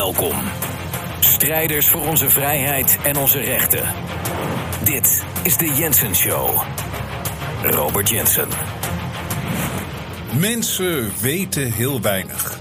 Welkom. Strijders voor onze vrijheid en onze rechten. Dit is de Jensen Show. Robert Jensen. Mensen weten heel weinig.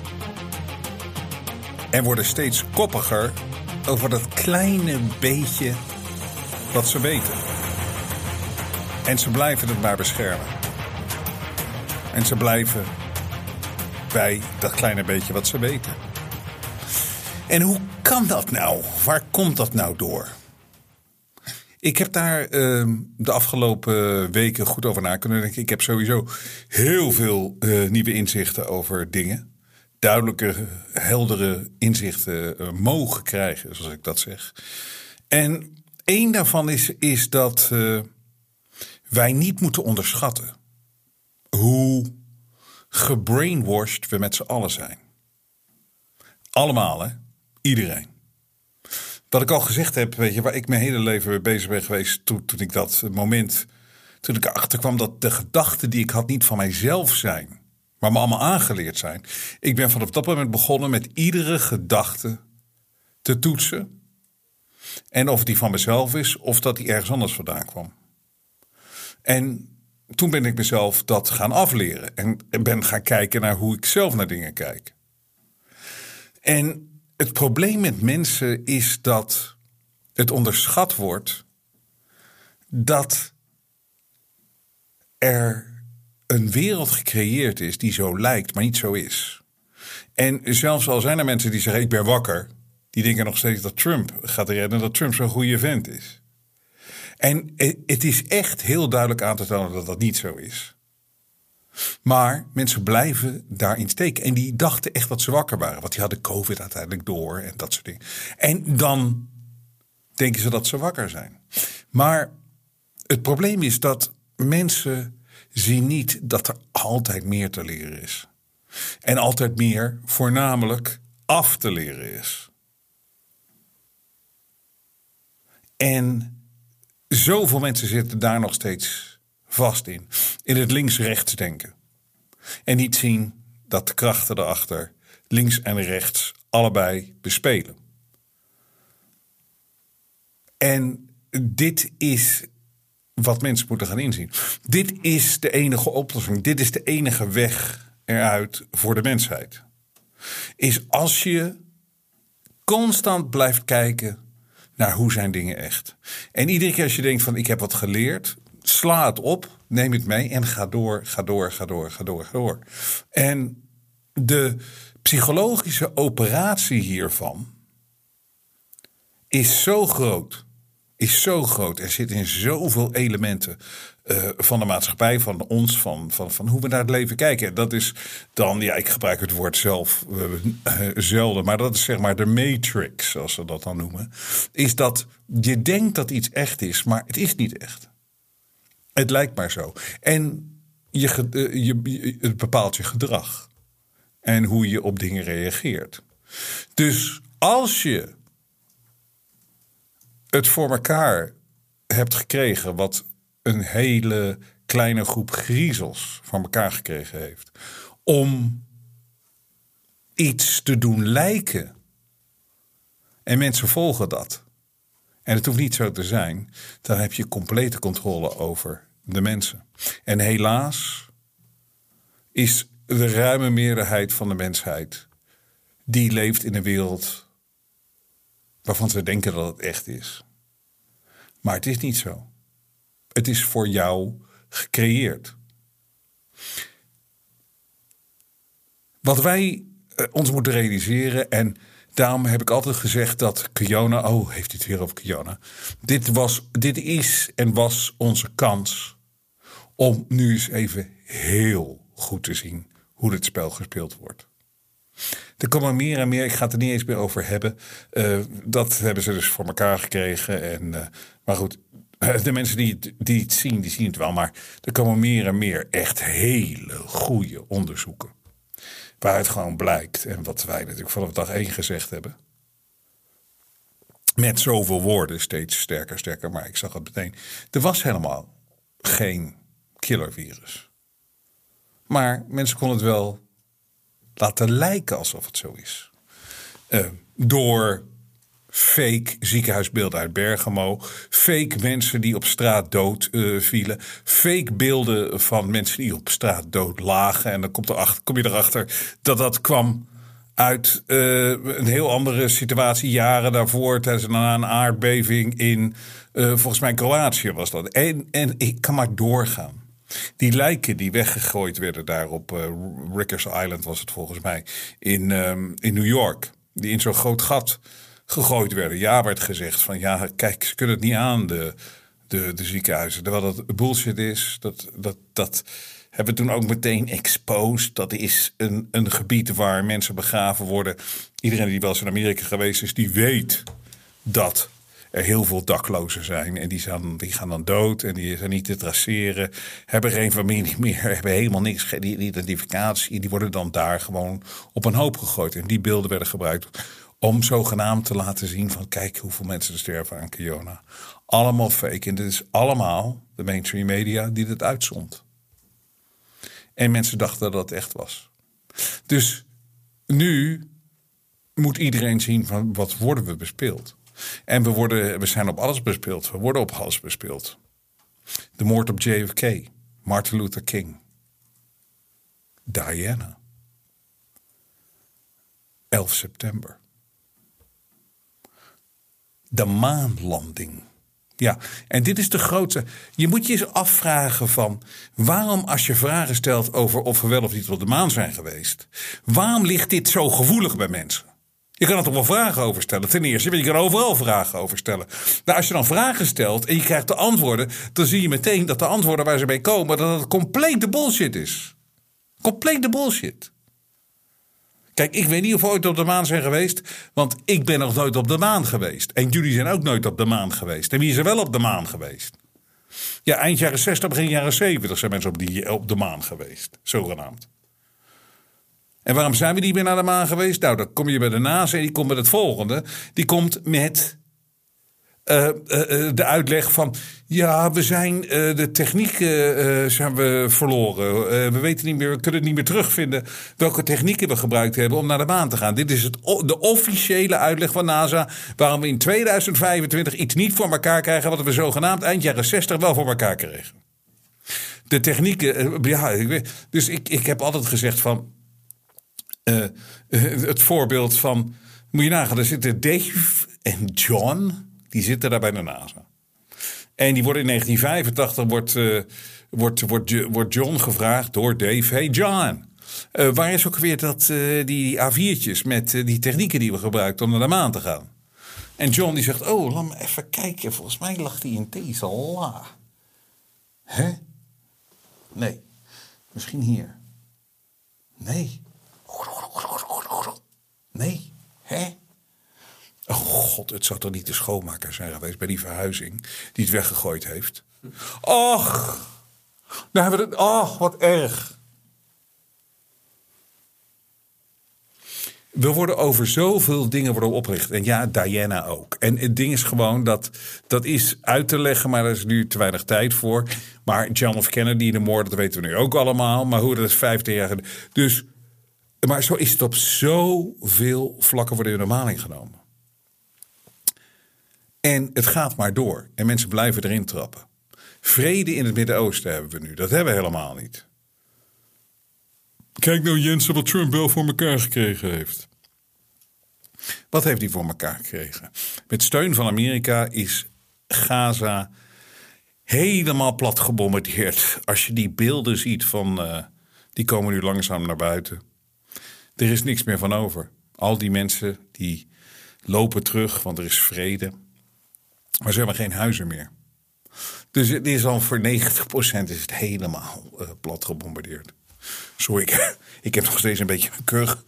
En worden steeds koppiger over dat kleine beetje wat ze weten. En ze blijven het maar beschermen. En ze blijven bij dat kleine beetje wat ze weten. En hoe kan dat nou? Waar komt dat nou door? Ik heb daar de afgelopen weken goed over na kunnen denken. Ik heb sowieso heel veel nieuwe inzichten over dingen. Duidelijke, heldere inzichten mogen krijgen, zoals ik dat zeg. En één daarvan is dat wij niet moeten onderschatten hoe gebrainwashed we met z'n allen zijn. Allemaal, hè? Iedereen. Wat ik al gezegd heb, weet je, waar ik mijn hele leven mee bezig ben geweest toen ik dat moment, toen ik erachter kwam dat de gedachten die ik had niet van mijzelf zijn, maar me allemaal aangeleerd zijn. Ik ben vanaf dat moment begonnen met iedere gedachte te toetsen. En of die van mezelf is, of dat die ergens anders vandaan kwam. En toen ben ik mezelf dat gaan afleren. En ben gaan kijken naar hoe ik zelf naar dingen kijk. En het probleem met mensen is dat het onderschat wordt dat er een wereld gecreëerd is die zo lijkt, maar niet zo is. En zelfs al zijn er mensen die zeggen ik ben wakker, die denken nog steeds dat Trump gaat redden en dat Trump zo'n goede vent is. En het is echt heel duidelijk aan te tonen dat dat niet zo is. Maar mensen blijven daarin steken. En die dachten echt dat ze wakker waren. Want die hadden COVID uiteindelijk door en dat soort dingen. En dan denken ze dat ze wakker zijn. Maar het probleem is dat mensen zien niet dat er altijd meer te leren is. En altijd meer voornamelijk af te leren is. En zoveel mensen zitten daar nog steeds vast in. In het links-rechts denken. En niet zien dat de krachten erachter links en rechts allebei bespelen. En dit is wat mensen moeten gaan inzien. Dit is de enige oplossing. Dit is de enige weg eruit voor de mensheid. Is als je constant blijft kijken naar hoe zijn dingen echt. En iedere keer als je denkt van ik heb wat geleerd, sla het op, neem het mee en ga door. En de psychologische operatie hiervan is zo groot. Er zit in zoveel elementen van de maatschappij, van ons, van hoe we naar het leven kijken. Dat is dan, ja, ik gebruik het woord zelf zelden, maar dat is zeg maar de matrix, zoals ze dat dan noemen. Is dat je denkt dat iets echt is, maar het is niet echt. Het lijkt maar zo. En het bepaalt je gedrag. En hoe je op dingen reageert. Dus als je het voor elkaar hebt gekregen wat een hele kleine groep griezels voor elkaar gekregen heeft. Om iets te doen lijken. En mensen volgen dat. En het hoeft niet zo te zijn. Dan heb je complete controle over de mensen. En helaas is de ruime meerderheid van de mensheid die leeft in een wereld waarvan ze denken dat het echt is. Maar het is niet zo. Het is voor jou gecreëerd. Wat wij ons moeten realiseren, en daarom heb ik altijd gezegd dat Kiona, heeft hij het weer over Kiona. Dit is en was onze kans om nu eens even heel goed te zien hoe dit spel gespeeld wordt. Er komen meer en meer, ik ga het er niet eens meer over hebben. Dat hebben ze dus voor elkaar gekregen. Maar goed, de mensen die het zien, die zien het wel. Maar er komen meer en meer echt hele goede onderzoeken. Waaruit gewoon blijkt, en wat wij natuurlijk vanaf dag 1 gezegd hebben. Met zoveel woorden, steeds sterker. Maar ik zag het meteen. Er was helemaal geen killervirus. Maar mensen konden het wel laten lijken alsof het zo is. door fake ziekenhuisbeelden uit Bergamo. Fake mensen die op straat dood vielen. Fake beelden van mensen die op straat dood lagen. En dan kom je erachter dat kwam uit een heel andere situatie jaren daarvoor. Tijdens een aardbeving in volgens mij Kroatië was dat. En ik kan maar doorgaan. Die lijken die weggegooid werden daar op Rikers Island was het volgens mij. In New York. Die in zo'n groot gat gegooid werden. Ja, werd gezegd van ja, kijk, ze kunnen het niet aan, de ziekenhuizen. Terwijl dat bullshit is, dat hebben we toen ook meteen exposed. Dat is een gebied waar mensen begraven worden. Iedereen die wel eens in Amerika geweest is, die weet dat er heel veel daklozen zijn. En die gaan dan dood en die zijn niet te traceren. Hebben geen familie meer, hebben helemaal niks, geen identificatie. Die worden dan daar gewoon op een hoop gegooid. En die beelden werden gebruikt om zogenaamd te laten zien van kijk hoeveel mensen er sterven aan corona. Allemaal fake. En dit is allemaal de mainstream media die dit uitzond. En mensen dachten dat het echt was. Dus nu moet iedereen zien van wat worden we bespeeld. En we zijn op alles bespeeld. We worden op alles bespeeld. De moord op JFK. Martin Luther King. Diana. 11 september. De maanlanding. Ja, en dit is de grootste. Je moet je eens afvragen van waarom als je vragen stelt over of we wel of niet op de maan zijn geweest. Waarom ligt dit zo gevoelig bij mensen? Je kan er toch wel vragen over stellen. Ten eerste, want je kan overal vragen over stellen. Maar als je dan vragen stelt en je krijgt de antwoorden, dan zie je meteen dat de antwoorden waar ze mee komen, dat het complete bullshit is. Complete bullshit. Kijk, ik weet niet of we ooit op de maan zijn geweest, want ik ben nog nooit op de maan geweest. En jullie zijn ook nooit op de maan geweest. En wie is er wel op de maan geweest? Ja, eind jaren 60, begin jaren 70 zijn mensen op de maan geweest, zogenaamd. En waarom zijn we niet meer naar de maan geweest? Nou, dan kom je bij de NASA en die komt met het volgende. Die komt met de uitleg van ja, we zijn de techniek zijn we verloren. We weten niet meer, we kunnen het niet meer terugvinden welke technieken we gebruikt hebben om naar de maan te gaan. Dit is de officiële uitleg van NASA waarom we in 2025 iets niet voor elkaar krijgen wat we zogenaamd eind jaren 60 wel voor elkaar kregen. De technieken, ja, dus ik heb altijd gezegd van het voorbeeld van, moet je nagaan, er zitten Dave en John, die zitten daar bij de NASA. En die worden in 1985 wordt John gevraagd door Dave, hey John, waar is ook weer die A4'tjes met die technieken die we gebruiken om naar de maan te gaan? En John die zegt, oh, laat me even kijken, volgens mij lag die in deze la. Hè? Nee, misschien hier. Nee. Nee, hè? Oh god, het zou toch niet de schoonmaker zijn geweest bij die verhuizing die het weggegooid heeft? Och, daar hebben we het. Och, wat erg. We worden over zoveel dingen worden opgericht. En ja, Diana ook. En het ding is gewoon dat is uit te leggen, maar daar is nu te weinig tijd voor. Maar John F. Kennedy, de moord, dat weten we nu ook allemaal. Maar hoe dat is 15 jaar geleden. Dus, maar zo is het op zoveel vlakken worden in de maling genomen. En het gaat maar door. En mensen blijven erin trappen. Vrede in het Midden-Oosten hebben we nu. Dat hebben we helemaal niet. Kijk nou Jensen wat Trump wel voor elkaar gekregen heeft. Wat heeft hij voor elkaar gekregen? Met steun van Amerika is Gaza helemaal plat gebombardeerd. Als je die beelden ziet die komen nu langzaam naar buiten. Er is niks meer van over. Al die mensen die lopen terug, want er is vrede. Maar ze hebben geen huizen meer. Dus het is al voor 90% is het helemaal plat gebombardeerd. Sorry, ik heb nog steeds een beetje een kuch.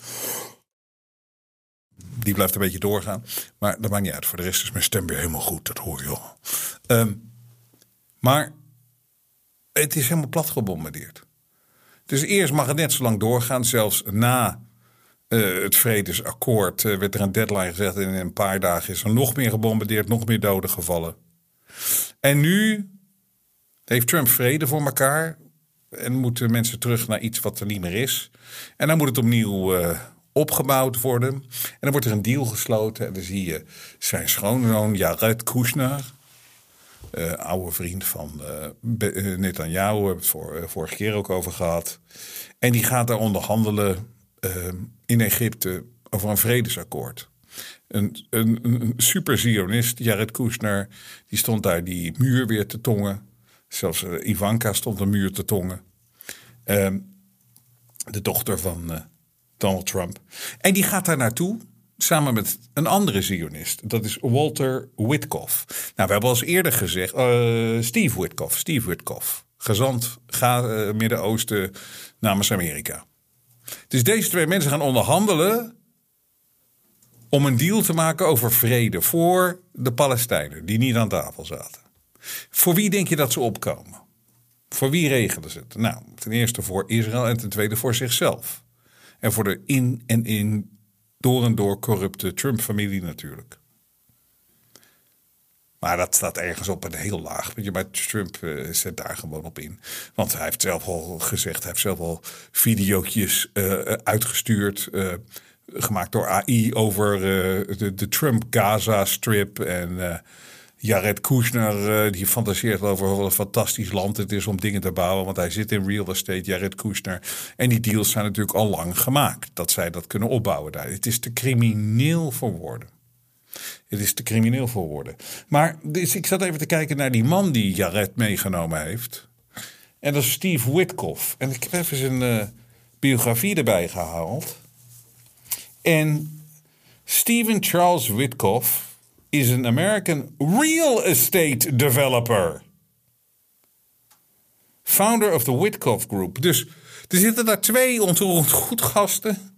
Die blijft een beetje doorgaan. Maar dat maakt niet uit. Voor de rest is mijn stem weer helemaal goed. Dat hoor je al. Maar het is helemaal plat gebombardeerd. Dus eerst mag het net zo lang doorgaan. Zelfs na het vredesakkoord werd er een deadline gezet. En in een paar dagen is er nog meer gebombardeerd. Nog meer doden gevallen. En nu heeft Trump vrede voor elkaar. En moeten mensen terug naar iets wat er niet meer is. En dan moet het opnieuw opgebouwd worden. En dan wordt er een deal gesloten. En dan zie je zijn schoonzoon Jared Kushner, oude vriend van Netanyahu, hebben we het vorige keer ook over gehad. En die gaat daar onderhandelen in Egypte over een vredesakkoord. Een super Zionist, Jared Kushner, die stond daar die muur weer te tongen. Zelfs Ivanka stond een muur te tongen. De dochter van Donald Trump. En die gaat daar naartoe samen met een andere Zionist. Dat is Walter Witkoff. Nou, we hebben al eens eerder gezegd, Steve Witkoff. Gezant Midden-Oosten namens Amerika. Dus deze twee mensen gaan onderhandelen om een deal te maken over vrede voor de Palestijnen die niet aan tafel zaten. Voor wie denk je dat ze opkomen? Voor wie regelen ze het? Nou, ten eerste voor Israël en ten tweede voor zichzelf. En voor de door en door corrupte Trump-familie natuurlijk. Maar dat staat ergens op een heel laag puntje. Maar Trump zet daar gewoon op in. Want hij heeft zelf al gezegd, hij heeft zelf al videootjes uitgestuurd, gemaakt door AI over de Trump-Gaza-strip. En Jared Kushner die fantaseert over wat een fantastisch land het is om dingen te bouwen. Want hij zit in real estate, Jared Kushner. En die deals zijn natuurlijk al lang gemaakt. Dat zij dat kunnen opbouwen daar. Het is te crimineel voor woorden. Het is te crimineel voor woorden. Maar dus ik zat even te kijken naar die man die Jared meegenomen heeft. En dat is Steve Witkoff. En ik heb even zijn biografie erbij gehaald. En Stephen Charles Witkoff is een American real estate developer. Founder of the Witkoff Group. Dus er zitten daar twee ontroerend goed gasten.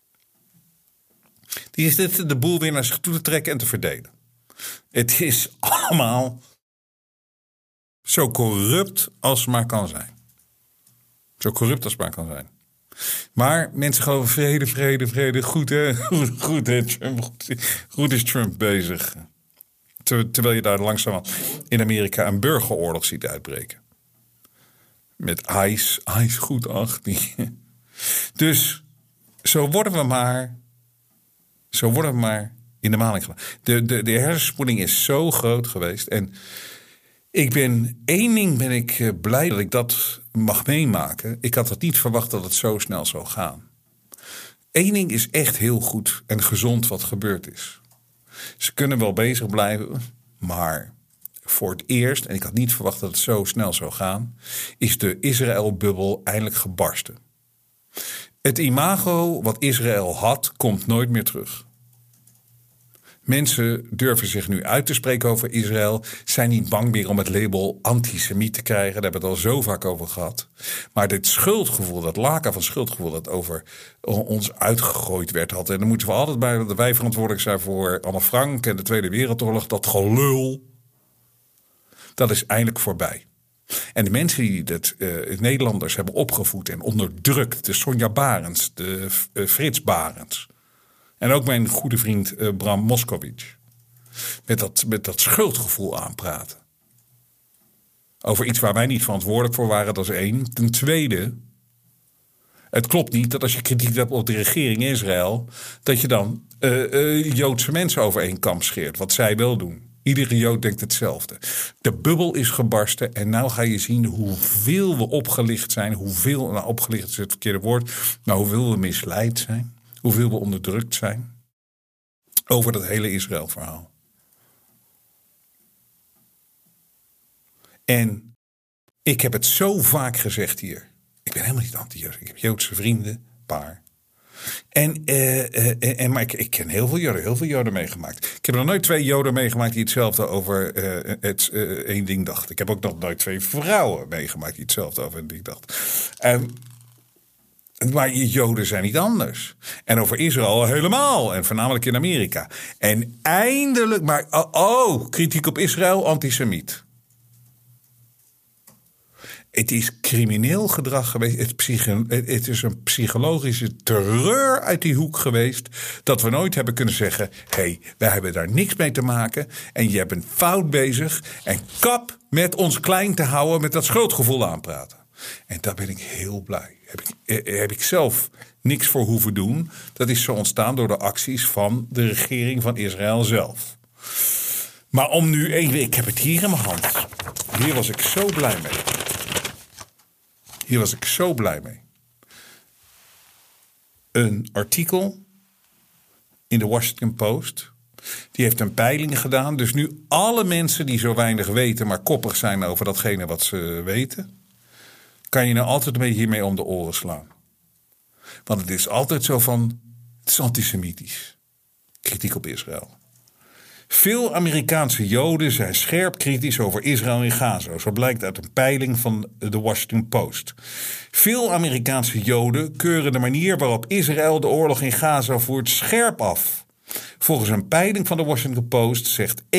Die zitten de boel weer naar zich toe te trekken en te verdelen. Het is allemaal zo corrupt als het maar kan zijn. Zo corrupt als het maar kan zijn. Maar mensen geloven vrede. Goed hè? Goed hè, Trump. Goed is Trump bezig. Terwijl je daar langzaam in Amerika een burgeroorlog ziet uitbreken. Met ICE goed 18. Dus zo worden we maar in de maling gebracht. De hersenspoeling is zo groot geweest. En één ding ben ik blij dat ik dat mag meemaken. Ik had het niet verwacht dat het zo snel zou gaan. Eén ding is echt heel goed en gezond wat gebeurd is. Ze kunnen wel bezig blijven, maar voor het eerst, en ik had niet verwacht dat het zo snel zou gaan, is de Israël-bubbel eindelijk gebarsten. Het imago wat Israël had, komt nooit meer terug. Mensen durven zich nu uit te spreken over Israël. Zijn niet bang meer om het label antisemiet te krijgen. Daar hebben we het al zo vaak over gehad. Maar dit schuldgevoel, dat laken van schuldgevoel dat over ons uitgegooid werd had. En dan moeten we altijd bij dat wij verantwoordelijk zijn voor Anne Frank en de Tweede Wereldoorlog. Dat gelul, dat is eindelijk voorbij. En de mensen die het Nederlanders hebben opgevoed en onderdrukt. De Sonja Barends, de Frits Barends. En ook mijn goede vriend Bram Moskowitz. Met dat schuldgevoel aanpraten. Over iets waar wij niet verantwoordelijk voor waren, dat is één. Ten tweede, het klopt niet dat als je kritiek hebt op de regering Israël, dat je dan Joodse mensen over één kam scheert. Wat zij wel doen. Iedere Jood denkt hetzelfde. De bubbel is gebarsten en nou ga je zien hoeveel we opgelicht zijn. Opgelicht is het verkeerde woord. Maar hoeveel we misleid zijn. Hoeveel we onderdrukt zijn. Over dat hele Israël-verhaal. En ik heb het zo vaak gezegd hier. Ik ben helemaal niet anti-Joods. Ik heb Joodse vrienden, een paar. Maar ik ken heel veel Joden meegemaakt. Ik heb nog nooit 2 Joden meegemaakt die hetzelfde over één ding dachten. Ik heb ook nog nooit 2 vrouwen meegemaakt die hetzelfde over één ding dachten. Maar Joden zijn niet anders. En over Israël helemaal. En voornamelijk in Amerika. En eindelijk, maar kritiek op Israël, antisemiet. Het is crimineel gedrag geweest. Het is een psychologische terreur uit die hoek geweest. Dat we nooit hebben kunnen zeggen. Hé, wij hebben daar niks mee te maken. En je bent fout bezig. En kap met ons klein te houden met dat schuldgevoel aanpraten. En daar ben ik heel blij. Heb ik zelf niks voor hoeven doen. Dat is zo ontstaan door de acties van de regering van Israël zelf. Maar om nu even, ik heb het hier in mijn hand. Hier was ik zo blij mee. Een artikel in de Washington Post. Die heeft een peiling gedaan. Dus nu alle mensen die zo weinig weten, maar koppig zijn over datgene wat ze weten, kan je nou altijd een beetje hiermee om de oren slaan. Want het is altijd zo van, het is antisemitisch. Kritiek op Israël. Veel Amerikaanse Joden zijn scherp kritisch over Israël en Gaza. Zo blijkt uit een peiling van de Washington Post. Veel Amerikaanse Joden keuren de manier waarop Israël de oorlog in Gaza voert scherp af. Volgens een peiling van de Washington Post zegt 61%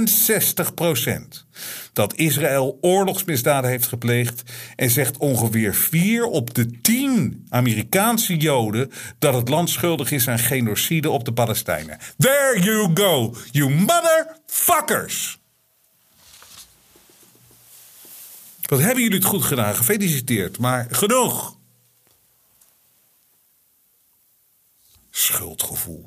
dat Israël oorlogsmisdaden heeft gepleegd. En zegt ongeveer 4 op de 10 Amerikaanse Joden dat het land schuldig is aan genocide op de Palestijnen. There you go, you motherfuckers! Wat hebben jullie het goed gedaan, gefeliciteerd, maar genoeg. Schuldgevoel.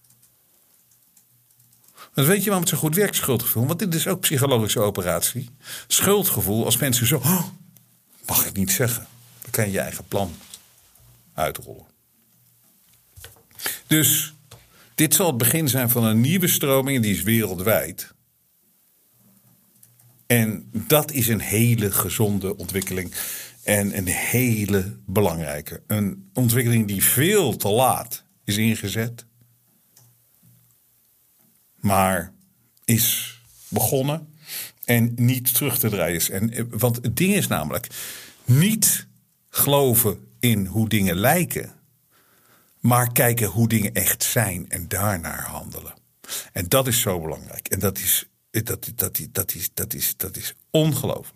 Want weet je waarom het zo goed werkt, schuldgevoel? Want dit is ook psychologische operatie. Schuldgevoel, als mensen zo, mag ik niet zeggen. Dan kan je je eigen plan uitrollen. Dus dit zal het begin zijn van een nieuwe stroming, en die is wereldwijd. En dat is een hele gezonde ontwikkeling. En een hele belangrijke. Een ontwikkeling die veel te laat is ingezet. Maar is begonnen en niet terug te draaien is. Want het ding is namelijk niet geloven in hoe dingen lijken, maar kijken hoe dingen echt zijn en daarnaar handelen. En dat is zo belangrijk. En dat is ongelooflijk.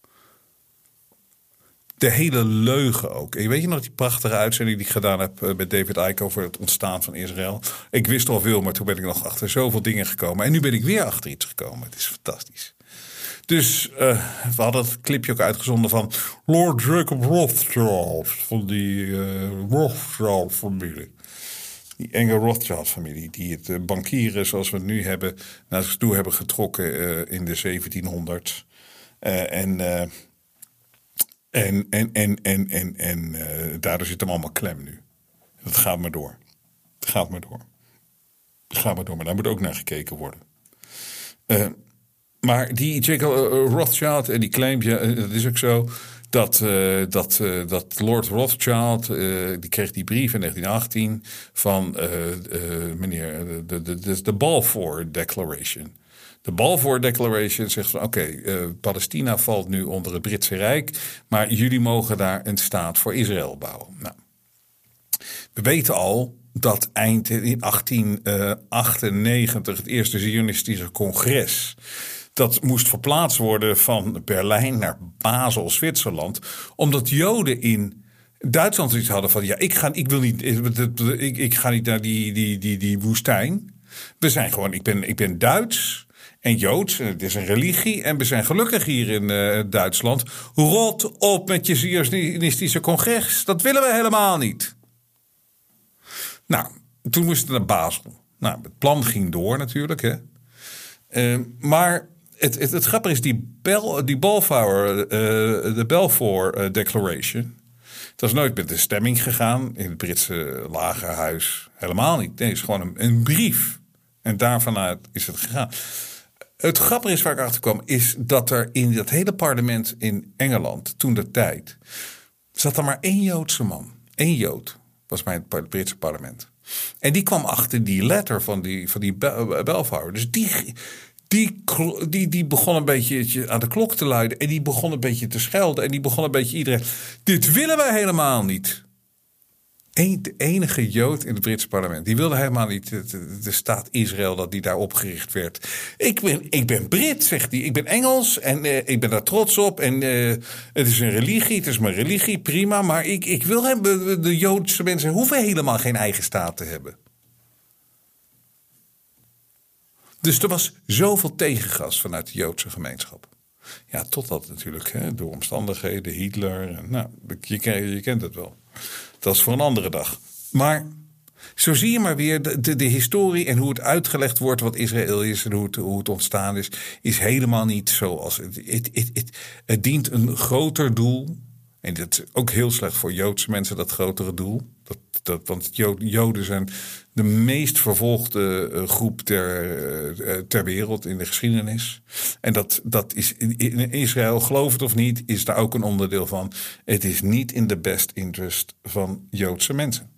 De hele leugen ook. En weet je nog die prachtige uitzending die ik gedaan heb met David Icke over het ontstaan van Israël? Ik wist al veel, maar toen ben ik nog achter zoveel dingen gekomen. En nu ben ik weer achter iets gekomen. Het is fantastisch. Dus we hadden het clipje ook uitgezonden van Lord Jacob Rothschild. Van die Rothschild-familie. Die enge Rothschild-familie. Die het bankieren zoals we het nu hebben naar zich toe hebben getrokken in de 1700's. En daardoor zit hem allemaal klem nu. Dat gaat maar door. Maar daar moet ook naar gekeken worden. Maar die Jacob Rothschild en die claimt, dat is ook zo, dat Lord Rothschild, die kreeg die brief in 1918 van meneer, de Balfour Declaration. De Balfour Declaration zegt van oké, Palestina valt nu onder het Britse Rijk, maar jullie mogen daar een staat voor Israël bouwen. Nou, we weten al dat eind in 1898 het eerste Zionistische congres, dat moest verplaatst worden van Berlijn naar Basel, Zwitserland, omdat Joden in Duitsland iets hadden van ik ga niet naar die woestijn. We zijn gewoon, ik ben Duits en Joods, het is een religie en we zijn gelukkig hier in Duitsland. Rot op met je Zionistische congres, dat willen we helemaal niet. Nou, toen moest het naar Basel. Nou, het plan ging door natuurlijk, hè. Maar het grappige is, die Balfour Declaration, dat is nooit met de stemming gegaan in het Britse lagerhuis. Helemaal niet. Nee, het is gewoon een brief. En daarvanuit is het gegaan. Het grappige is waar ik achter kwam, is dat er in dat hele parlement in Engeland, toen de tijd, zat er maar 1 Joodse man. 1 Jood was bij het Britse parlement. En die kwam achter die letter van die Balfour. Dus die begon een beetje aan de klok te luiden. En die begon een beetje te schelden. En die begon een beetje iedereen. Dit willen wij helemaal niet. De enige Jood in het Britse parlement. Die wilde helemaal niet de staat Israël dat die daar opgericht werd. Ik ben Brit, zegt hij. Ik ben Engels en ik ben daar trots op. En het is een religie, het is mijn religie, prima. Maar ik wil hebben, de Joodse mensen hoeven helemaal geen eigen staat te hebben. Dus er was zoveel tegengas vanuit de Joodse gemeenschap. Ja, totdat natuurlijk, door omstandigheden, Hitler. Nou, je kent het wel. Dat is voor een andere dag. Maar zo zie je maar weer de historie en hoe het uitgelegd wordt wat Israël is en hoe het ontstaan is helemaal niet zoals het dient een groter doel. En dat is ook heel slecht voor Joodse mensen, dat grotere doel. Want Joden zijn de meest vervolgde groep ter wereld in de geschiedenis. En dat is in Israël, geloof het of niet, is daar ook een onderdeel van. Het is niet in de best interest van Joodse mensen.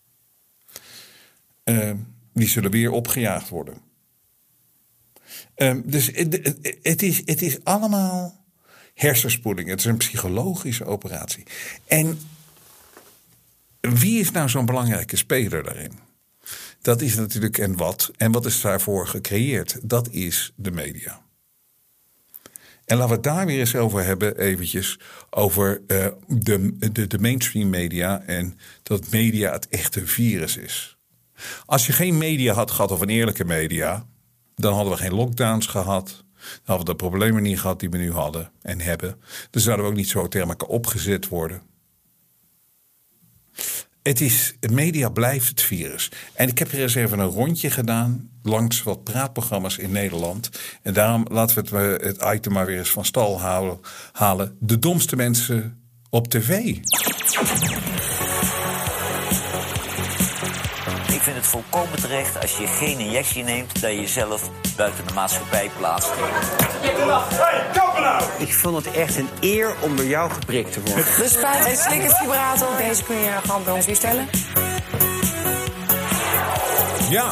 Die zullen weer opgejaagd worden. Dus het is allemaal hersenspoeling. Het is een psychologische operatie. En wie is nou zo'n belangrijke speler daarin? Dat is natuurlijk en wat is daarvoor gecreëerd? Dat is de media. En laten we het daar weer eens over hebben, eventjes, over de mainstream media en dat media het echte virus is. Als je geen media had gehad of een eerlijke media, dan hadden we geen lockdowns gehad. Dan hadden we de problemen niet gehad die we nu hadden en hebben. Dan zouden we ook niet zo tegen elkaar opgezet worden. Media blijft het virus. En ik heb er eens even een rondje gedaan langs wat praatprogramma's in Nederland. En daarom laten we het item maar weer eens van stal halen. De domste mensen op tv. Ik vind het volkomen terecht als je geen injectie neemt, dat je jezelf buiten de maatschappij plaatst. Ik vond het echt een eer om door jou geprikt te worden. De spuit- en slikkervibrator, deze kun je gewoon bij ons bestellen. Ja.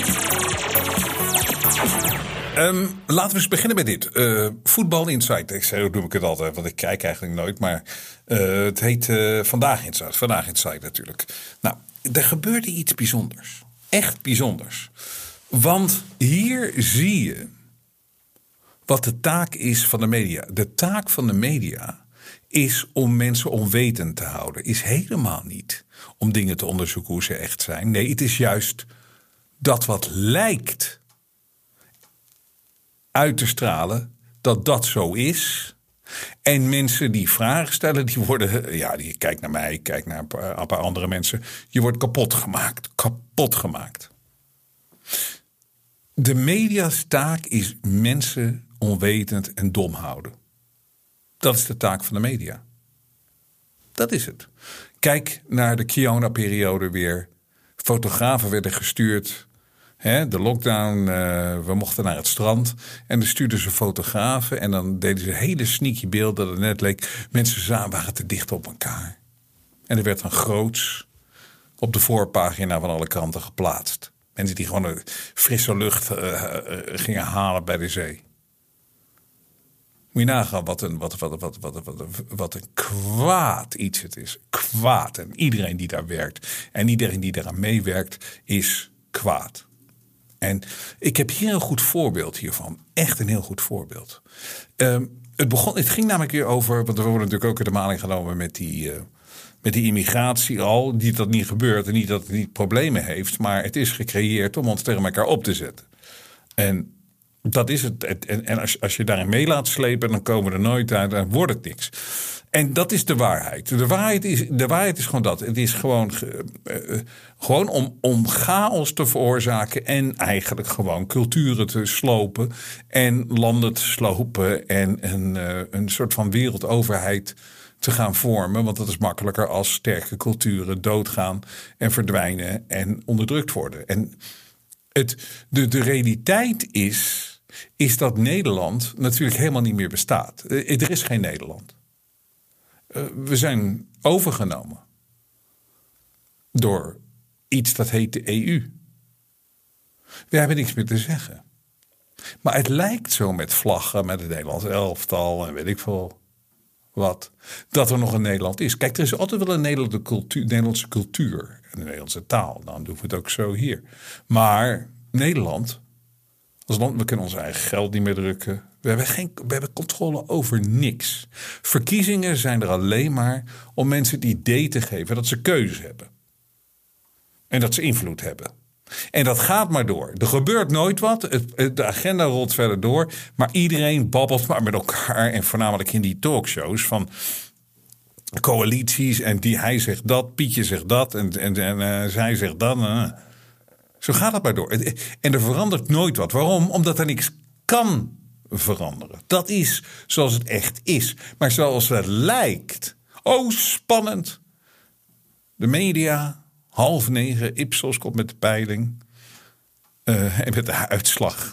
Laten we eens beginnen met dit. Voetbal Insight. Zo noem ik het altijd, want ik kijk eigenlijk nooit. Maar het heet Vandaag Insight. Vandaag Insight natuurlijk. Nou, er gebeurde iets bijzonders. Echt bijzonders. Want hier zie je wat de taak is van de media. De taak van de media is om mensen onwetend te houden. Is helemaal niet om dingen te onderzoeken hoe ze echt zijn. Nee, het is juist dat wat lijkt uit te stralen dat dat zo is. En mensen die vragen stellen, die worden, die kijk naar mij, kijk naar een paar andere mensen. Je wordt kapot gemaakt. De media's taak is mensen onwetend en dom houden. Dat is de taak van de media. Dat is het. Kijk naar de Kiona-periode weer. Fotografen werden gestuurd. De lockdown, we mochten naar het strand. En dan stuurden ze fotografen. En dan deden ze hele sneaky beelden dat het net leek. Mensen waren te dicht op elkaar. En er werd dan groots op de voorpagina van alle kranten geplaatst. Mensen die gewoon een frisse lucht gingen halen bij de zee. Moet je nagaan wat een kwaad iets het is. Kwaad. En iedereen die daar werkt en iedereen die daaraan meewerkt is kwaad. En ik heb hier een goed voorbeeld hiervan. Echt een heel goed voorbeeld. Het ging namelijk weer over, want we worden natuurlijk ook in de maling genomen met die immigratie al. Niet dat het niet gebeurt en niet dat het niet problemen heeft. Maar het is gecreëerd om ons tegen elkaar op te zetten. En dat is het. En als je daarin mee laat slepen, dan komen we er nooit uit. Dan wordt het niks. En dat is de waarheid. De waarheid is gewoon dat. Het is gewoon om chaos te veroorzaken. En eigenlijk gewoon culturen te slopen. En landen te slopen. En een soort van wereldoverheid te gaan vormen. Want dat is makkelijker als sterke culturen doodgaan en verdwijnen en onderdrukt worden. En de realiteit is dat Nederland natuurlijk helemaal niet meer bestaat. Er is geen Nederland. We zijn overgenomen door iets dat heet de EU. We hebben niks meer te zeggen. Maar het lijkt zo met vlaggen, met het Nederlands elftal en weet ik veel wat, dat er nog een Nederland is. Kijk, er is altijd wel een Nederlandse cultuur en een Nederlandse taal. Dan doen we het ook zo hier. Maar Nederland, als land, we kunnen ons eigen geld niet meer drukken. We hebben controle over niks. Verkiezingen zijn er alleen maar om mensen het idee te geven dat ze keuzes hebben. En dat ze invloed hebben. En dat gaat maar door. Er gebeurt nooit wat. De agenda rolt verder door. Maar iedereen babbelt maar met elkaar. En voornamelijk in die talkshows van coalities. En hij zegt dat, Pietje zegt dat. En zij zegt dat. Zo gaat het maar door. En er verandert nooit wat. Waarom? Omdat er niks kan veranderen. Dat is zoals het echt is. Maar zoals het lijkt. Oh, spannend. De media, 8:30, Ipsos komt met de peiling. En met de uitslag.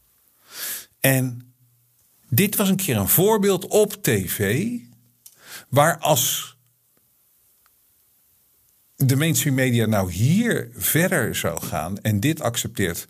En dit was een keer een voorbeeld op tv. Waar als de mainstream media nou hier verder zou gaan. En dit accepteert.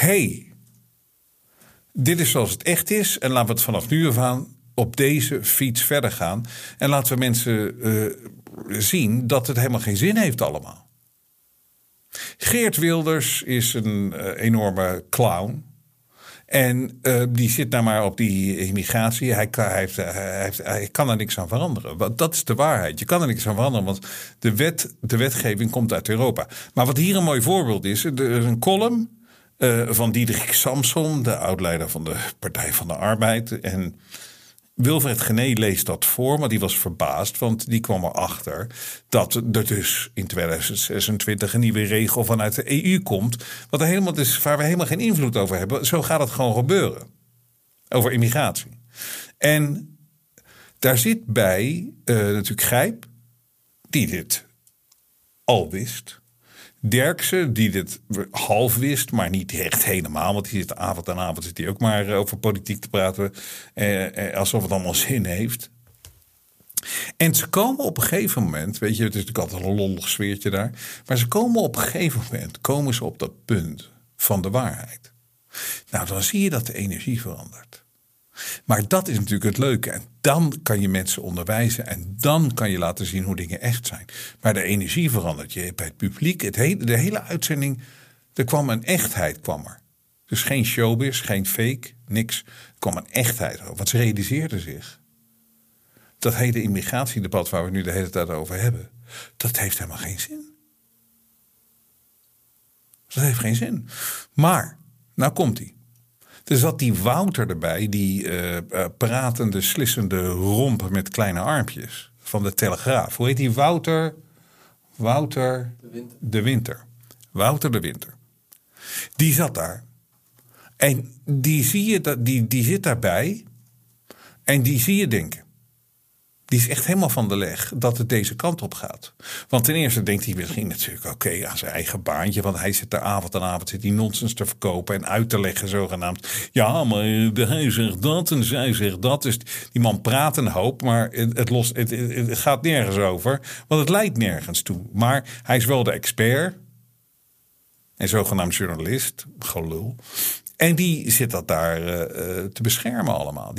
Dit is zoals het echt is. En laten we het vanaf nu af aan op deze fiets verder gaan. En laten we mensen zien dat het helemaal geen zin heeft allemaal. Geert Wilders is een enorme clown. En die zit nou maar op die immigratie. Hij kan er niks aan veranderen. Dat is de waarheid. Je kan er niks aan veranderen, want de wetgeving komt uit Europa. Maar wat hier een mooi voorbeeld is, er is een column van Diederik Samson, de oud-leider van de Partij van de Arbeid. En Wilfred Genee leest dat voor, maar die was verbaasd, want die kwam erachter dat er dus in 2026 een nieuwe regel vanuit de EU komt, wat er helemaal is, waar we helemaal geen invloed over hebben. Zo gaat het gewoon gebeuren. Over immigratie. En daar zit bij natuurlijk Gijp, die dit al wist. Derksen, die dit half wist, maar niet echt helemaal. Want die zit avond aan avond zit hij ook maar over politiek te praten. Alsof het allemaal zin heeft. En ze komen op een gegeven moment, weet je, het is natuurlijk altijd een lollig sfeertje daar. Maar ze komen op een gegeven moment op dat punt van de waarheid. Nou, dan zie je dat de energie verandert. Maar dat is natuurlijk het leuke. En dan kan je mensen onderwijzen. En dan kan je laten zien hoe dingen echt zijn. Maar de energie verandert. Je bij het publiek. De hele uitzending. Er kwam een echtheid. Dus geen showbiz, geen fake, niks. Er kwam een echtheid over. Want ze realiseerden zich. Dat hele immigratiedebat waar we nu de hele tijd over hebben. Dat heeft helemaal geen zin. Dat heeft geen zin. Maar, nou komt ie. Er zat die Wouter erbij, die pratende, slissende romp met kleine armpjes van de Telegraaf. Hoe heet die Wouter? Wouter de Winter. Wouter de Winter. Die zat daar. En die zie je, die zit daarbij. En die zie je denken. Die is echt helemaal van de leg dat het deze kant op gaat. Want ten eerste denkt hij misschien natuurlijk oké, aan zijn eigen baantje. Want hij zit er avond aan avond zit die nonsens te verkopen en uit te leggen zogenaamd. Ja, maar hij zegt dat en zij zegt dat. Dus die man praat een hoop, maar het gaat nergens over. Want het leidt nergens toe. Maar hij is wel de expert. En zogenaamd journalist. Gelul. En die zit dat daar te beschermen allemaal.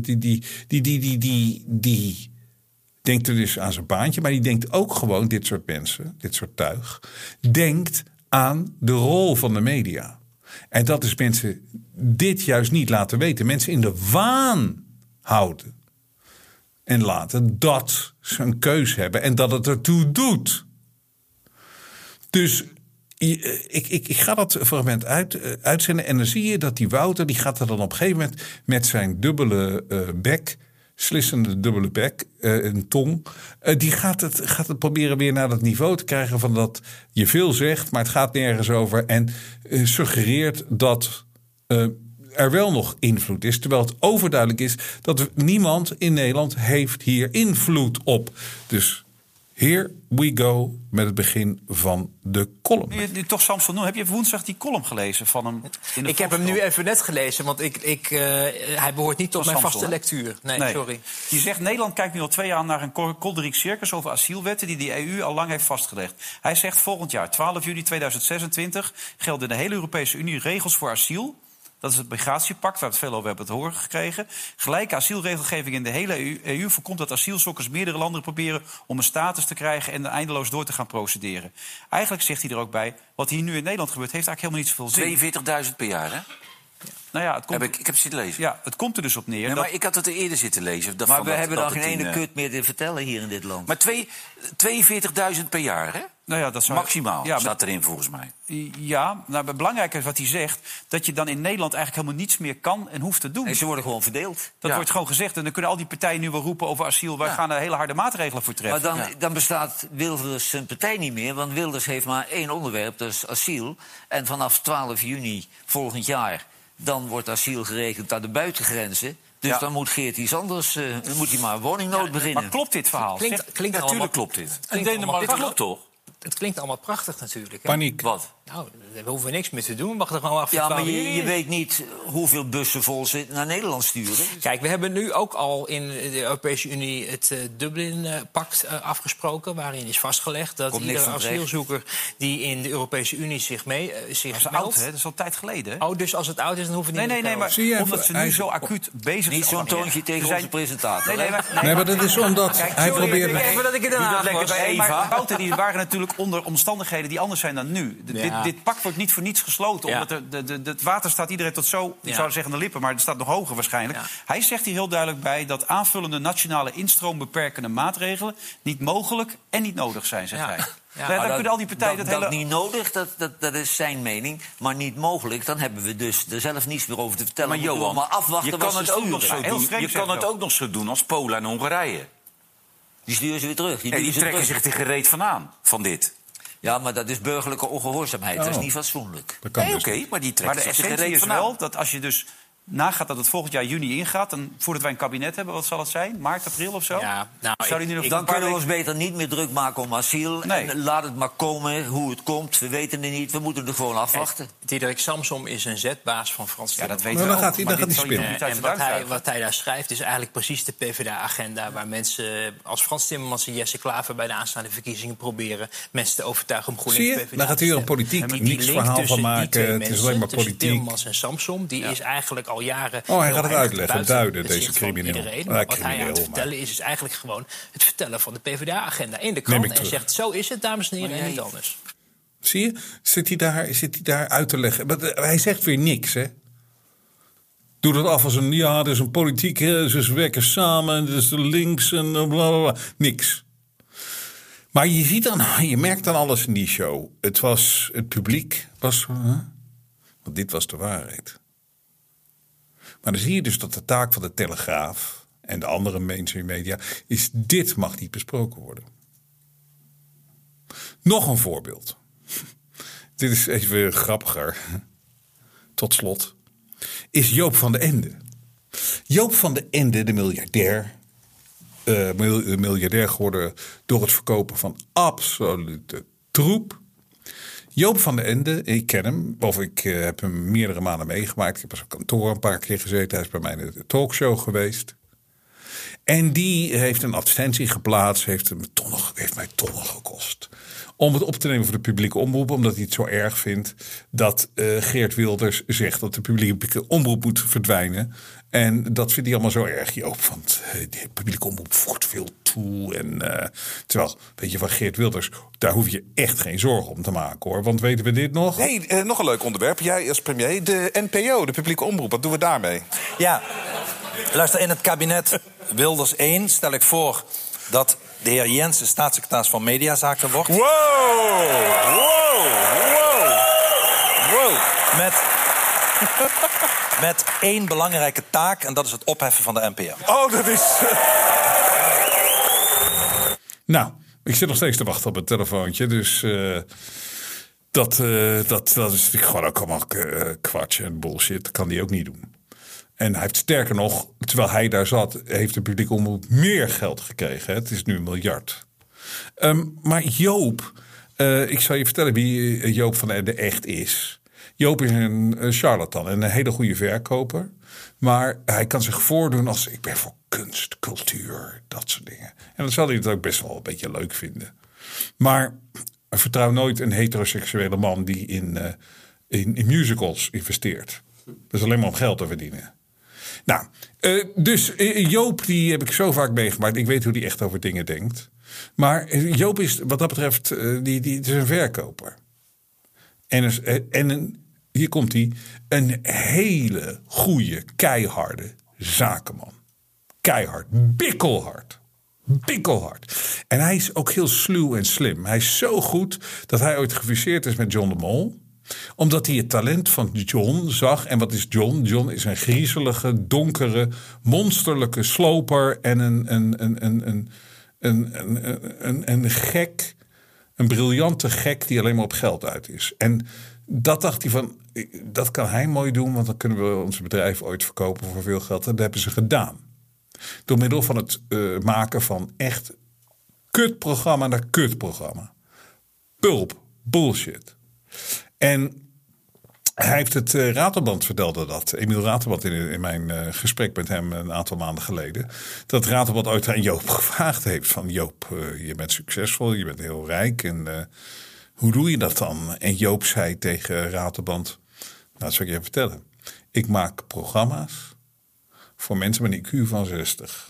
Die denkt er dus aan zijn baantje, maar die denkt ook gewoon, dit soort mensen, dit soort tuig, denkt aan de rol van de media. En dat is mensen dit juist niet laten weten. Mensen in de waan houden. En laten dat ze een keus hebben en dat het ertoe doet. Dus ik ga dat fragment uitzenden en dan zie je dat die Wouter, die gaat er dan op een gegeven moment met zijn dubbele bek, slissende dubbele bek, een tong. Die gaat het proberen weer naar dat niveau te krijgen van dat je veel zegt, maar het gaat nergens over. En suggereert dat er wel nog invloed is. Terwijl het overduidelijk is dat niemand in Nederland heeft hier invloed op. Dus here we go met het begin van de column. Nu toch Samson noemt, heb je woensdag die column gelezen van hem? Ik heb hem nu even net gelezen, want hij behoort niet tot mijn Samson, vaste lectuur. Nee, sorry. Die zegt, Nederland kijkt nu al 2 jaar naar een kolderiek circus over asielwetten die de EU al lang heeft vastgelegd. Hij zegt volgend jaar, 12 juli 2026, gelden in de hele Europese Unie regels voor asiel. Dat is het migratiepact, waar we het veel over hebben te horen gekregen. Gelijke asielregelgeving in de hele EU voorkomt dat asielzoekers meerdere landen proberen om een status te krijgen en eindeloos door te gaan procederen. Eigenlijk zegt hij er ook bij, wat hier nu in Nederland gebeurt, heeft eigenlijk helemaal niet zoveel zin. 42.000 per jaar, hè? Nou ja, ik heb het zitten lezen. Ja, het komt er dus op neer. Nee, maar ik had het er eerder zitten lezen. Maar we hebben dan geen ene kut meer te vertellen hier in dit land. Maar 42.000 per jaar, hè? Nou ja, dat zou, Maximaal staat erin volgens mij. Ja, nou, belangrijk is wat hij zegt, dat je dan in Nederland eigenlijk helemaal niets meer kan en hoeft te doen. Nee, ze worden gewoon verdeeld. Dat wordt gewoon gezegd. En dan kunnen al die partijen nu wel roepen over asiel. Wij gaan er hele harde maatregelen voor treffen. Maar dan bestaat Wilders zijn partij niet meer. Want Wilders heeft maar één onderwerp, dat is asiel. En vanaf 12 juni volgend jaar, dan wordt asiel geregeld aan de buitengrenzen. Dus dan moet Geert iets anders, moet hij maar woningnood beginnen. Maar klopt dit verhaal? Natuurlijk klopt dit. Dit klopt toch? Het klinkt allemaal prachtig natuurlijk. Hè? Paniek. Wat? Nou, we hoeven niks meer te doen. We wachten er gewoon af. Ja, maar je weet niet hoeveel bussen vol ze naar Nederland sturen. Kijk, we hebben nu ook al in de Europese Unie het Dublin-pact afgesproken. Waarin is vastgelegd dat iedere asielzoeker die in de Europese Unie zich Dat is meldt... oud, hè? Dat is al een tijd geleden. Hè? Oh, dus als het oud is, dan hoeven we niet Nee, maar omdat ze nu zo acuut bezig zijn... Niet zo'n toontje tegen onze presentator. Nee, maar dat is omdat hij probeerde... Even dat ik het aan lekker bij Eva. Maar fouten die waren natuurlijk onder omstandigheden die anders zijn dan nu. Dit pact wordt niet voor niets gesloten. Ja. Omdat het water staat iedereen tot zo, ik zou zeggen de lippen, maar het staat nog hoger waarschijnlijk. Ja. Hij zegt hier heel duidelijk bij dat aanvullende nationale instroombeperkende maatregelen niet mogelijk en niet nodig zijn, zegt hij. Ja, dan kunnen al die partijen dat niet nodig, dat is zijn mening. Maar niet mogelijk, dan hebben we dus er zelf niets meer over te vertellen. Maar Johan, maar afwachten je kan het ook nog zo doen. Je kan het ook nog zo doen als Polen en Hongarije. Die sturen ze weer terug. Die trekken zich er gereed van aan, van dit. Ja, maar dat is burgerlijke ongehoorzaamheid. Dat is niet fatsoenlijk. Nee, oké, maar die trekken zich er gereed van aan. Wel dat als je dus nagaat dat het volgend jaar juni ingaat, dan voordat wij een kabinet hebben, wat zal het zijn? Maart, april of zo? Ja, nou, dan kunnen we ons beter niet meer druk maken om asiel. Nee. En laat het maar komen, hoe het komt. We weten het niet, we moeten er gewoon afwachten. Diederik Samsom is een zetbaas van Frans Timmermans. Ja, dat weten we dan gaat hij spinnen. En wat hij daar schrijft is eigenlijk precies de PvdA-agenda... waar mensen als Frans Timmermans en Jesse Klaver bij de aanstaande verkiezingen proberen mensen te overtuigen om GroenLinks PvdA te daar gaat hij hier een politiek niks verhaal van maken. Het is alleen maar politiek. Timmermans en Samsom, die is eigenlijk al jaren... hij gaat het uitleggen, duiden, deze crimineel. Maar wat hij aan het vertellen is eigenlijk gewoon het vertellen van de PvdA-agenda in de krant. En zegt, zo is het, dames en heren, en niet anders. Zie je? Zit hij daar uit te leggen? Maar hij zegt weer niks, hè? Doe dat af als dat is een politiek, hè? Ze werken samen, dus links en blablabla. Niks. Maar je merkt dan alles in die show. Het publiek was... Want dit was de waarheid. Maar dan zie je dus dat de taak van de Telegraaf en de andere mainstream media is: dit mag niet besproken worden. Nog een voorbeeld. Dit is even grappiger. Tot slot. Is Joop van den Ende. Joop van den Ende, de miljardair geworden door het verkopen van absolute troep. Joop van den Ende, ik ken hem, of ik heb hem meerdere malen meegemaakt. Ik heb op zijn kantoor een paar keer gezeten. Hij is bij mij in de talkshow geweest. En die heeft een advertentie geplaatst, heeft mij tonnen gekost. Om het op te nemen voor de publieke omroep, omdat hij het zo erg vindt dat Geert Wilders zegt dat de publieke omroep moet verdwijnen. En dat vindt hij allemaal zo erg, Joop. Want de publieke omroep voegt veel toe. En, terwijl, weet je, van Geert Wilders, daar hoef je echt geen zorgen om te maken, hoor. Want weten we dit nog? Nee, nog een leuk onderwerp. Jij als premier, de NPO, de publieke omroep. Wat doen we daarmee? Ja, luister, in het kabinet Wilders 1 stel ik voor dat de heer Jensen staatssecretaris van Mediazaken wordt. Wow! Met één belangrijke taak, en dat is het opheffen van de NPO. Oh, dat is... Nou, ik zit nog steeds te wachten op het telefoontje, dus dat is natuurlijk gewoon ook allemaal kwatsch en bullshit. Dat kan die ook niet doen. En hij heeft sterker nog, terwijl hij daar zat, heeft de publieke omroep meer geld gekregen. Het is nu 1 miljard. Maar Joop, ik zal je vertellen wie Joop van den Ende echt is. Joop is een charlatan en een hele goede verkoper. Maar hij kan zich voordoen als: ik ben voor kunst, cultuur, dat soort dingen. En dan zal hij het ook best wel een beetje leuk vinden. Maar vertrouw nooit een heteroseksuele man die in musicals investeert. Dat is alleen maar om geld te verdienen. Nou, dus Joop, die heb ik zo vaak meegemaakt. Ik weet hoe die echt over dingen denkt. Maar Joop is wat dat betreft, die is een verkoper. En hier komt hij, een hele goede, keiharde zakenman. Keihard, bikkelhard. Bikkelhard. En hij is ook heel sluw en slim. Hij is zo goed dat hij ooit gefuseerd is met John de Mol. Omdat hij het talent van John zag. En wat is John? John is een griezelige, donkere, monsterlijke sloper. En een gek. Een briljante gek die alleen maar op geld uit is. En dat dacht hij van, dat kan hij mooi doen. Want dan kunnen we ons bedrijf ooit verkopen voor veel geld. En dat hebben ze gedaan. Door middel van het maken van echt kutprogramma naar kutprogramma. Pulp, bullshit. En hij heeft het Ratelband vertelde dat. Emiel Ratelband in mijn gesprek met hem een aantal maanden geleden. Dat Ratelband ooit aan Joop gevraagd heeft. Van Joop, je bent succesvol, je bent heel rijk. En hoe doe je dat dan? En Joop zei tegen Ratelband. Nou, dat zal ik je even vertellen. Ik maak programma's voor mensen met een IQ van 60.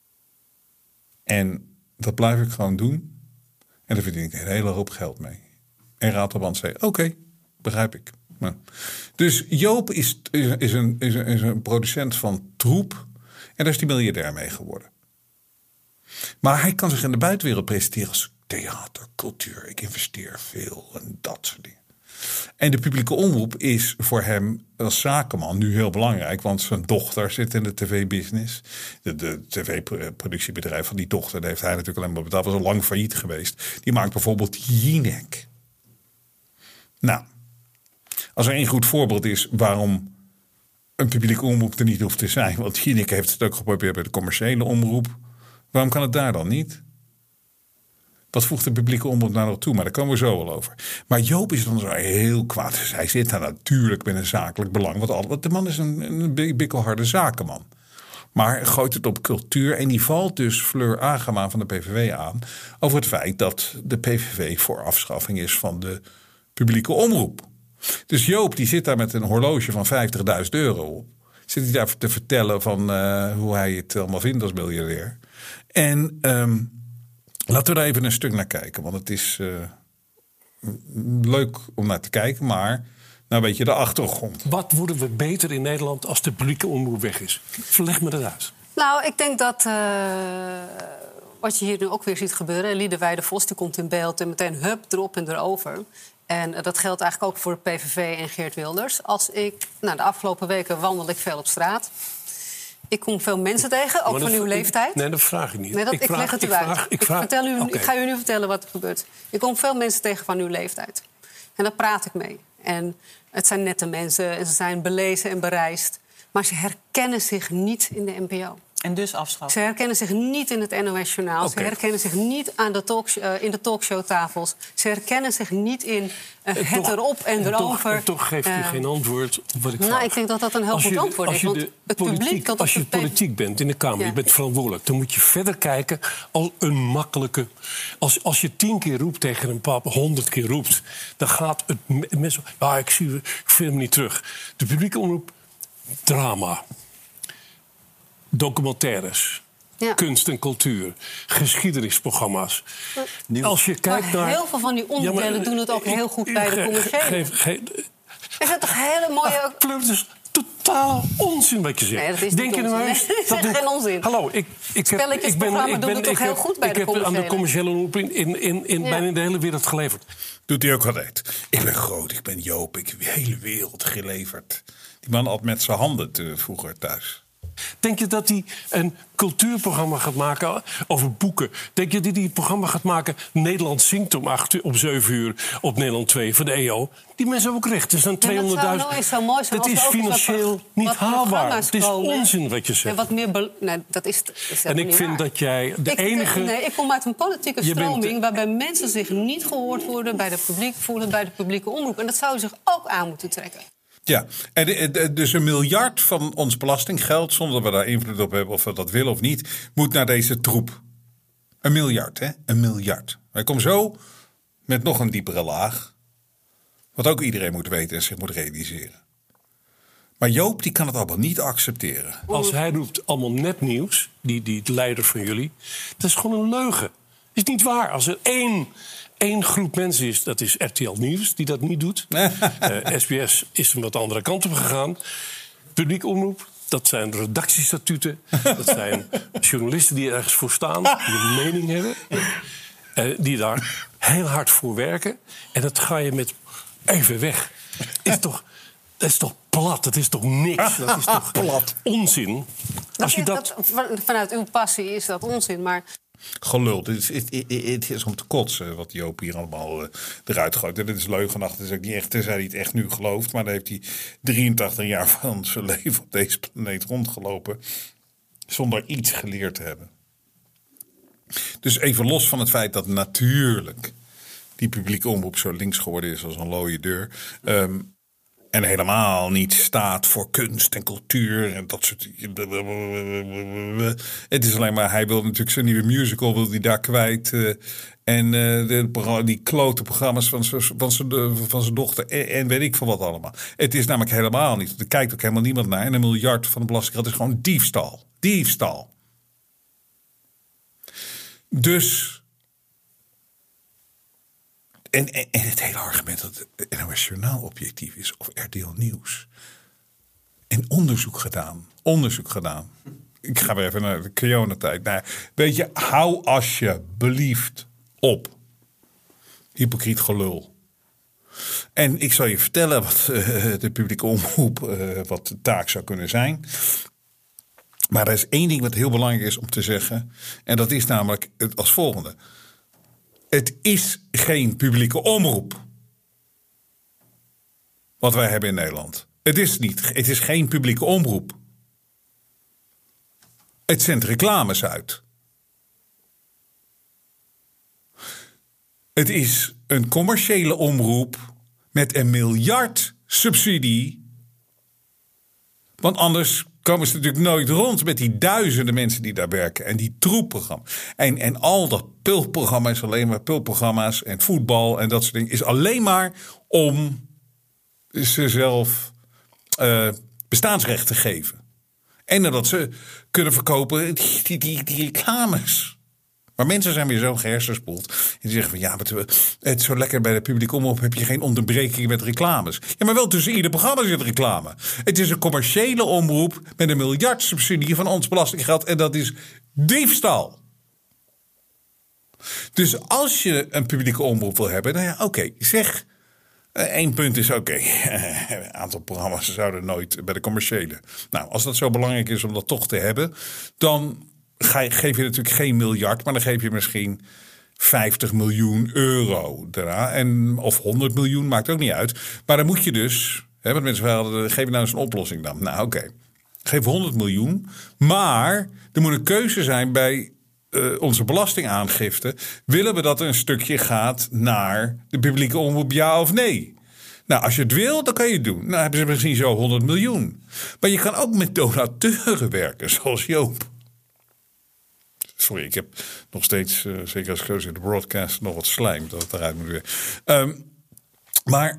En dat blijf ik gewoon doen. En daar verdien ik een hele hoop geld mee. En Ratelband zei, oké, begrijp ik. Nou. Dus Joop is een producent van troep. En daar is hij miljardair mee geworden. Maar hij kan zich in de buitenwereld presenteren als theater, cultuur. Ik investeer veel en dat soort dingen. En de publieke omroep is voor hem als zakenman nu heel belangrijk. Want zijn dochter zit in de tv-business. De tv-productiebedrijf van die dochter, daar heeft hij natuurlijk alleen maar betaald. Was al lang failliet geweest. Die maakt bijvoorbeeld Jinek. Nou, als er één goed voorbeeld is waarom een publieke omroep er niet hoeft te zijn. Want Jinek heeft het ook geprobeerd bij de commerciële omroep. Waarom kan het daar dan niet? Wat voegt de publieke omroep nou nog toe? Maar daar komen we zo wel over. Maar Joop is dan zo heel kwaad. Dus hij zit daar natuurlijk met een zakelijk belang. Want de man is een bikkelharde zakenman. Maar gooit het op cultuur. En die valt dus Fleur Agema van de PVV aan. Over het feit dat de PVV voor afschaffing is van de publieke omroep. Dus Joop die zit daar met een horloge van €50.000 op. Zit hij daar te vertellen van hoe hij het allemaal vindt als miljardair. En laten we daar even een stuk naar kijken. Want het is leuk om naar te kijken, maar nou weet je de achtergrond. Wat worden we beter in Nederland als de publieke omroep weg is? Leg me dat uit. Nou, ik denk dat wat je hier nu ook weer ziet gebeuren. Liederwijde Vos die komt in beeld en meteen hup, erop en erover. En dat geldt eigenlijk ook voor de PVV en Geert Wilders. De afgelopen weken wandel ik veel op straat. Ik kom veel mensen tegen, ook van uw leeftijd. Nee, dat vraag ik niet. Nee, ik leg het u uit. Ik ga u nu vertellen wat er gebeurt. Ik kom veel mensen tegen van uw leeftijd. En daar praat ik mee. En het zijn nette mensen en ze zijn belezen en bereisd. Maar ze herkennen zich niet in de NPO. En dus afschaffen. Ze herkennen zich niet in het NOS-journaal. Ze herkennen zich niet aan in de talkshowtafels. Ze herkennen zich niet in het erop en erover. Toch geeft u geen antwoord op wat ik vraag. Nou, ik denk dat dat een heel goed antwoord is. Want het publiek als je politiek bent in de Kamer, je bent verantwoordelijk. Dan moet je verder kijken als een makkelijke. Als je 10 keer roept tegen een pap, 100 keer roept, dan gaat het mensen. Ik vind hem niet terug. De publieke omroep, drama. Documentaires, kunst en cultuur, geschiedenisprogramma's. Als je kijkt naar heel veel van die onderdelen doen het ook heel goed bij de commerciële. Er zijn toch hele mooie. Het is totaal onzin wat je zegt. Nee, dat is denk je nou eens? Dat is geen onzin. Hallo, spelletjesprogramma doen het toch heel goed bij de commerciële. Ik heb aan de commerciële omroep bijna in de hele wereld geleverd. Doet hij ook altijd. Ik ben groot, ik ben Joop, ik heb de hele wereld geleverd. Die man had met zijn handen vroeger thuis. Denk je dat hij een cultuurprogramma gaat maken over boeken? Denk je dat hij een programma gaat maken? Nederland zingt om 7 uur op Nederland 2 voor de EO. Die mensen hebben ook recht. Er zijn 200.000. Dat is financieel niet haalbaar. Het is onzin wat je zegt. Wat meer dat is en ik vind dat jij de enige. Ik kom uit een politieke stroming waarbij mensen zich niet gehoord worden bij de publieke omroep. En dat zou zich ook aan moeten trekken. Ja, en dus $1 miljard van ons belastinggeld, zonder dat we daar invloed op hebben of we dat willen of niet, moet naar deze troep. $1 miljard, hè? $1 miljard. Wij komen zo met nog een diepere laag, wat ook iedereen moet weten en zich moet realiseren. Maar Joop, die kan het allemaal niet accepteren. Als hij roept allemaal nepnieuws, die leider van jullie, dat is gewoon een leugen. Dat is niet waar. Als er één groep mensen is, dat is RTL Nieuws, die dat niet doet. SBS is een wat andere kant op gegaan. Publiek omroep, Dat zijn redactiestatuten. Dat zijn journalisten die ergens voor staan, die een mening hebben. Die daar heel hard voor werken. En dat ga je met even weg. Dat is toch plat, dat is toch niks, dat is toch plat. Onzin. Vanuit uw passie is dat onzin, maar... Gelul. Het is om te kotsen wat Joop hier allemaal eruit gooit. En dit is leugenachtig. Dat is ook niet echt, tenzij hij het echt nu gelooft. Maar dan heeft hij 83 jaar van zijn leven op deze planeet rondgelopen. Zonder iets geleerd te hebben. Dus even los van het feit dat natuurlijk die publieke omroep zo links geworden is als een looie deur. En helemaal niet staat voor kunst en cultuur en dat soort. Het is alleen maar, hij wil natuurlijk zijn nieuwe musical, wil hij daar kwijt. Die klote programma's van zijn dochter en weet ik veel wat allemaal. Het is namelijk helemaal niet. Er kijkt ook helemaal niemand naar. En $1 miljard van de belastinggeld is gewoon diefstal. Diefstal. Dus. En het hele argument dat het NOS Journaal objectief is of RTL Nieuws. En onderzoek gedaan. Ik ga weer even naar de coronatijd. Weet je, hou alsjeblieft op. Hypocriet gelul. En ik zal je vertellen wat de publieke omroep, wat de taak zou kunnen zijn. Maar er is één ding wat heel belangrijk is om te zeggen. En dat is namelijk als volgende. Het is geen publieke omroep. Wat wij hebben in Nederland. Het is geen publieke omroep. Het zendt reclames uit. Het is een commerciële omroep met $1 miljard subsidie. Want anders komen ze natuurlijk nooit rond met die duizenden mensen die daar werken. En die troepprogramma's. En al dat pulprogramma is alleen maar pulprogramma's en voetbal en dat soort dingen. Is alleen maar om ze zelf bestaansrecht te geven. En dat ze kunnen verkopen die reclames. Maar mensen zijn weer zo gehersenspoeld. En die zeggen van ja, het is zo lekker bij de publieke omroep. Heb je geen onderbreking met reclames. Ja, maar wel tussen ieder programma zit reclame. Het is een commerciële omroep met $1 miljard subsidie van ons belastinggeld. En dat is diefstal. Dus als je een publieke omroep wil hebben, nou ja, oké, zeg. 1 punt is oké. Een aantal programma's zouden nooit bij de commerciële. Nou, als dat zo belangrijk is om dat toch te hebben, dan geef je natuurlijk geen miljard, maar dan geef je misschien €50 miljoen daarna. Of 100 miljoen, maakt ook niet uit. Maar dan moet je dus, want mensen vragen, geef nou eens een oplossing dan. Nou oké, geef 100 miljoen, maar er moet een keuze zijn bij onze belastingaangifte. Willen we dat er een stukje gaat naar de publieke omroep, ja of nee? Nou, als je het wil, dan kan je het doen. Nou hebben ze misschien zo 100 miljoen. Maar je kan ook met donateuren werken, zoals Joop. Sorry, ik heb nog steeds, zeker als ik in de broadcast, nog wat slijm dat het eruit moet weer. Maar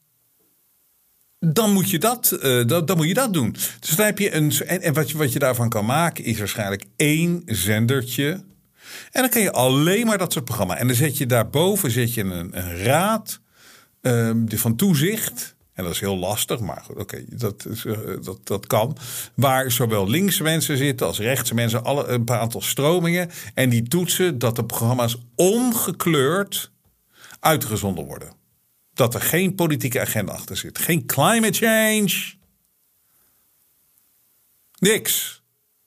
dan moet je dat doen. Dus dan heb je en wat je daarvan kan maken is waarschijnlijk 1 zendertje. En dan kan je alleen maar dat soort programma. En dan zet je daarboven een raad van toezicht. En dat is heel lastig, maar goed, oké, dat kan. Waar zowel linkse mensen zitten als rechtse mensen, een aantal stromingen. En die toetsen dat de programma's ongekleurd uitgezonden worden. Dat er geen politieke agenda achter zit. Geen climate change. Niks.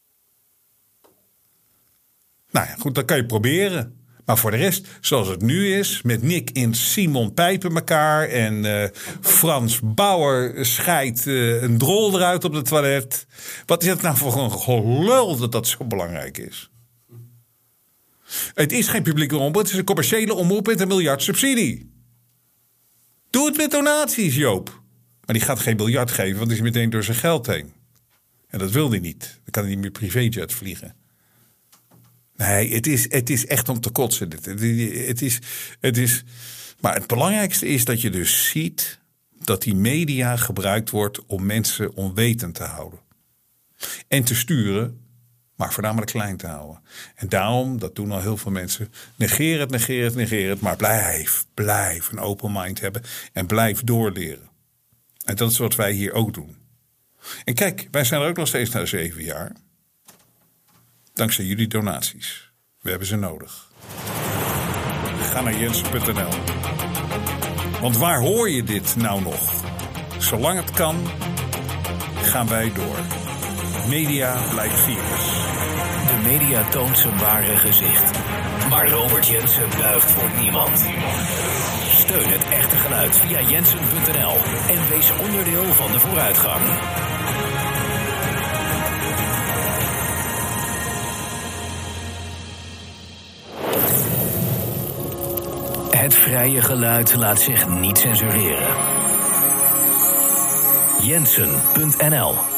Nou ja, goed, dat kan je proberen. Maar voor de rest, zoals het nu is, met Nick en Simon pijpen elkaar en Frans Bauer scheidt een drol eruit op het toilet. Wat is het nou voor een gelul dat dat zo belangrijk is? Het is geen publieke omroep, het is een commerciële omroep met $1 miljard subsidie. Doe het met donaties, Joop. Maar die gaat geen miljard geven, want die is meteen door zijn geld heen. En dat wil hij niet. Dan kan hij niet meer privéjet vliegen. Nee, het is echt om te kotsen. Het is, maar het belangrijkste is dat je dus ziet dat die media gebruikt wordt om mensen onwetend te houden. En te sturen, maar voornamelijk klein te houden. En daarom, dat doen al heel veel mensen, negeer het. Maar blijf een open mind hebben en blijf doorleren. En dat is wat wij hier ook doen. En kijk, wij zijn er ook nog steeds na 7 jaar. Dankzij jullie donaties. We hebben ze nodig. Ga naar jensen.nl. Want waar hoor je dit nou nog? Zolang het kan, gaan wij door. Media blijft virus. De media toont zijn ware gezicht. Maar Robert Jensen buigt voor niemand. Steun het echte geluid via jensen.nl en wees onderdeel van de vooruitgang. Het vrije geluid laat zich niet censureren. Jensen.nl